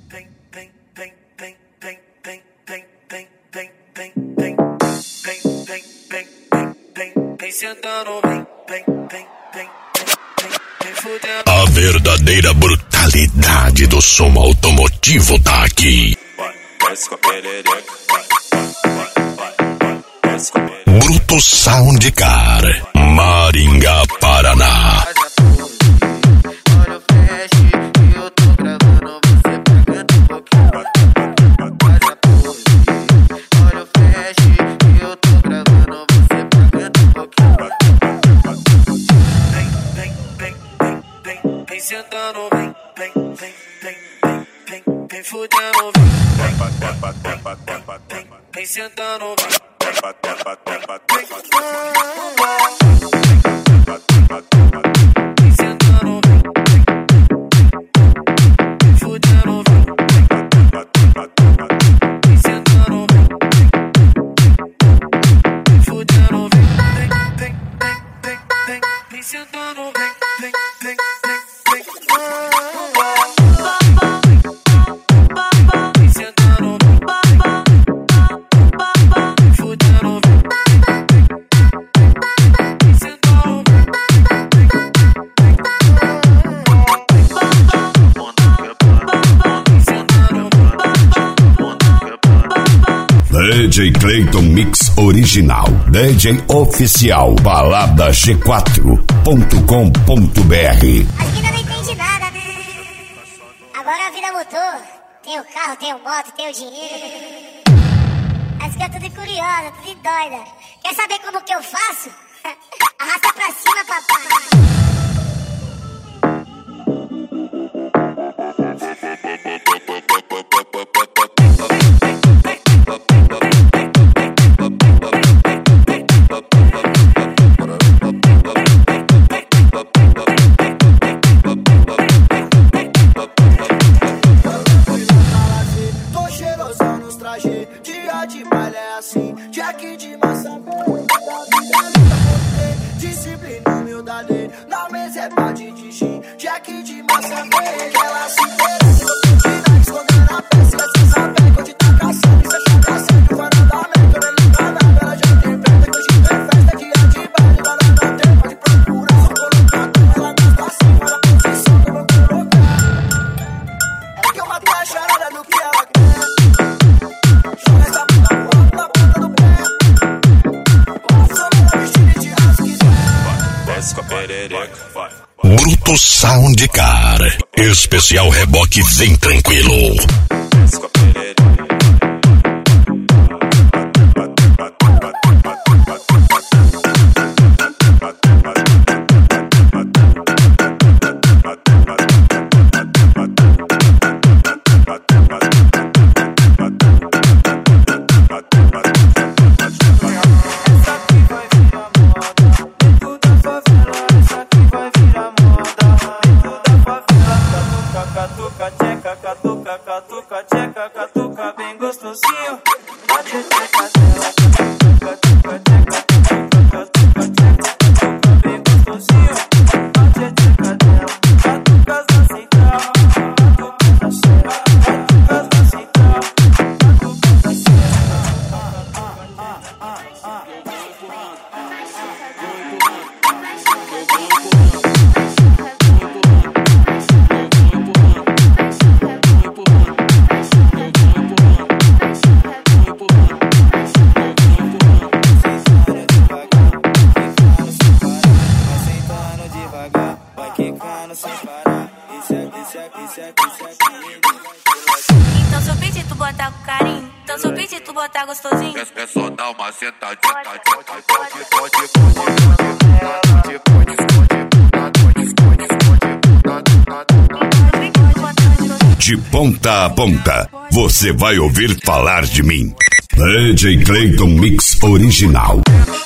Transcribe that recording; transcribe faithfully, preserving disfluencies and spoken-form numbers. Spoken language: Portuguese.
A verdadeira brutalidade do som automotivo tá aqui. Bruto Sound Car, Maringá, Paraná. Sentando, vem, vem, vem, vem, vem, vem, vem fudendo, vem, vem, vem, vem sentando, vem, vem, vem, sentando, vem, vem fudendo, vem, vem sentando, vem, vem fudendo, vem, vem, vem, vem, vem, vem sentando, vem, vem, vem, vem. D J Clayton Mix Original, D J Oficial, balada g quatro ponto com ponto b r. Acho que ainda não entendi nada, né? Agora a vida mudou. Tem o carro, tem o moto, tem o dinheiro. Mas fica tudo curiosa, tudo doida. Quer saber como que eu faço? Arrasta pra cima, papai. Dia de baile é assim, Jack de massa, disciplina, humildade, na mesa é bate de gin, Jack de massa, ela se interessa, escondendo a peça, sem saber que onde tá caçando, isso é chacação, que o varão da América, ele não tá nada, ela já tem preta, que hoje tem festa, dia de baile, ela não tem, pode procurar, só colocar, ela gosta assim, fala a posição que eu vou colocar, é que eu matei a charada do que ela quer. Bruto Sound Car, especial reboque vem tranquilo. Catuca, tcheca, catuca, catuca, tcheca, catuca, bem gostosinho. Bate a tcheca dela, catuca, tcheca, tcheca, catuca, tcheca, catuca, bem gostosinho. Bate a tcheca dela, catucas na central, catucas na cera, catucas na central, catucas na cera. Então se eu pedir tu botar com carinho, então se eu pedir tu botar gostosinho, é, é só dar uma sentadinha. De ponta a ponta, você vai ouvir falar de mim. D J Clayton Mix Original.